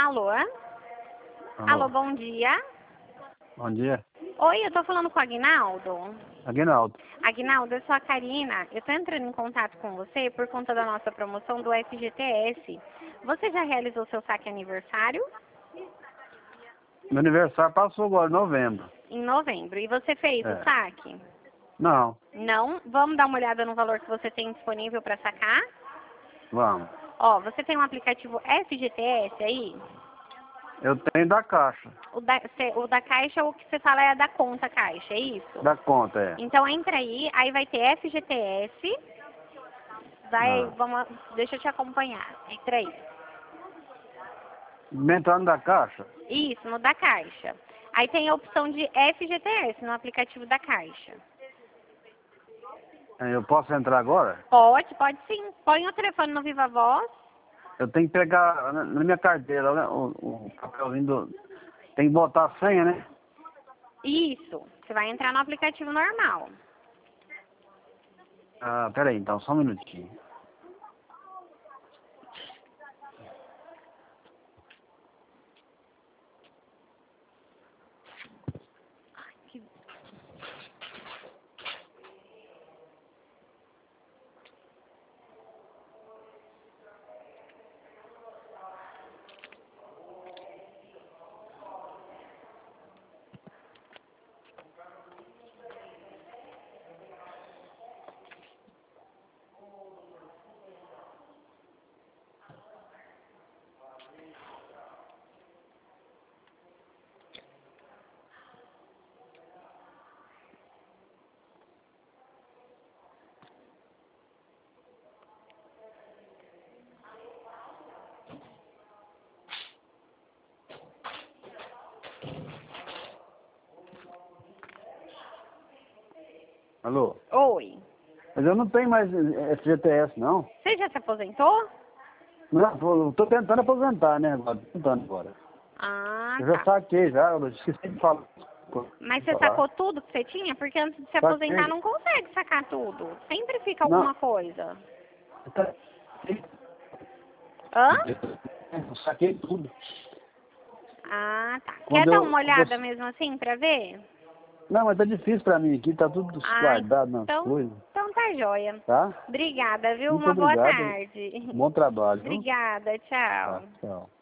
Alô? Alô, bom dia. Bom dia. Oi, eu tô falando com o Aguinaldo. Aguinaldo. Aguinaldo, eu sou a Karina. Eu tô entrando em contato com você por conta da nossa promoção do FGTS. Você já realizou seu saque aniversário? Meu aniversário passou agora, em novembro. Em novembro. E você fez o saque? Não, Não? Vamos dar uma olhada no valor que você tem disponível para sacar? vamos. Ó, você tem um aplicativo FGTS aí? Eu tenho da Caixa. O da Caixa, o que você fala é da conta Caixa, é isso? Da conta, é. Então entra aí vai ter FGTS. Deixa eu te acompanhar. Entra aí. Entrando da Caixa? Isso, no da Caixa. Aí tem a opção de FGTS no aplicativo da Caixa. Eu posso entrar agora? Pode sim. Põe o telefone no Viva Voz. Eu tenho que pegar na minha carteira, né, o papelzinho do... Tem que botar a senha, né? Isso. Você vai entrar no aplicativo normal. Ah, peraí, então, só um minutinho. Alô? Oi. Mas eu não tenho mais FGTS, não. Você já se aposentou? Não, tô tentando aposentar, né? Agora, tentando agora. Ah, Eu já tá. saquei, já, eu esqueci de falar. Mas você sacou tudo que você tinha? Porque antes de se aposentar não consegue sacar tudo. Sempre fica alguma coisa. Hã? Eu saquei tudo. Ah, tá. Quando Quer dar uma olhada mesmo assim pra ver? Não, mas tá difícil pra mim aqui, tá tudo guardado nas coisas. Então tá joia. Tá? Obrigada, viu? Muito Uma boa obrigado. tarde. Bom trabalho. Obrigada, tchau. Tá, tchau.